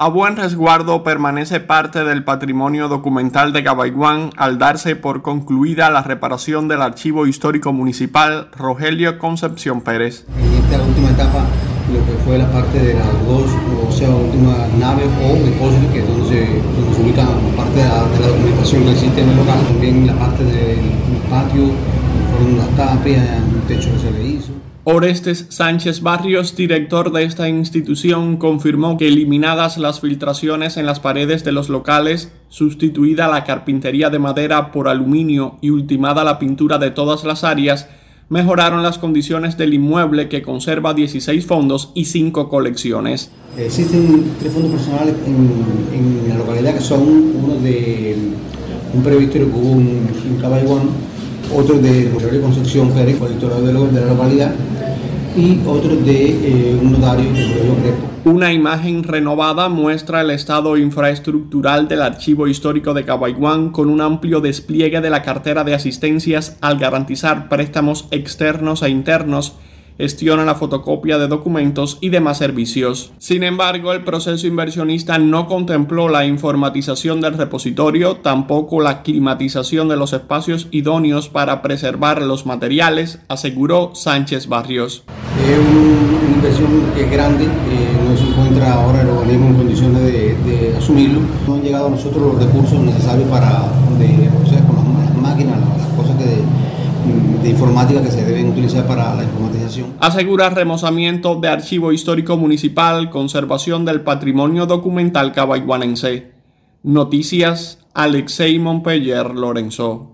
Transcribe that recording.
A buen resguardo permanece parte del patrimonio documental de Cabaiguán al darse por concluida la reparación del Archivo Histórico Municipal Rogelio Concepción Pérez. En esta última etapa, lo que fue la parte de las dos, últimas naves o depósitos, que es donde se ubica parte de la documentación que existe en el local, también la parte del patio, fueron las tapias, un techo que se le hizo. Orestes Sánchez Barrios, director de esta institución, confirmó que eliminadas las filtraciones en las paredes de los locales, sustituida la carpintería de madera por aluminio y ultimada la pintura de todas las áreas, mejoraron las condiciones del inmueble, que conserva 16 fondos y 5 colecciones. Existen 3 fondos personales en la localidad, que son uno de un previstorio que hubo en Cabaiguán, otro de Rogelio Concepción Pérez, colector de la localidad, y otro de un notario de Rogelio Crespo. Una imagen renovada muestra el estado infraestructural del Archivo Histórico de Cabaiguán, con un amplio despliegue de la cartera de asistencias al garantizar préstamos externos e internos, gestiona la fotocopia de documentos y demás servicios. Sin embargo, el proceso inversionista no contempló la informatización del repositorio, tampoco la climatización de los espacios idóneos para preservar los materiales, aseguró Sánchez Barrios. Es una inversión que es grande, no se encuentra ahora el organismo en condiciones de asumirlo. No han llegado a nosotros los recursos necesarios con las máquinas, las cosas de informática que se deben utilizar para la informatización. Asegura remozamiento de Archivo Histórico Municipal, conservación del patrimonio documental cabaiguanense. Noticias, Alexei Montpeller Lorenzo.